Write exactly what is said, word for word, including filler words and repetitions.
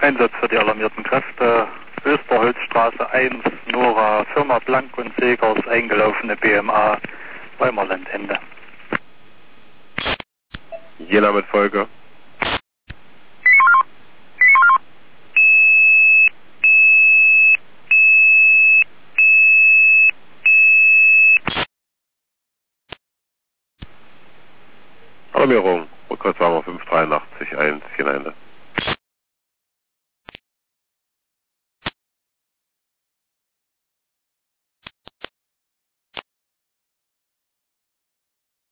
Einsatz für die alarmierten Kräfte. Österholzstraße eins, Nora, Firma Blank und Segers, eingelaufene B M A, Weimerlandende. Jena mit Folge. Alarmierung, Rückwärtswagen fünf drei acht eins, Jena Ende.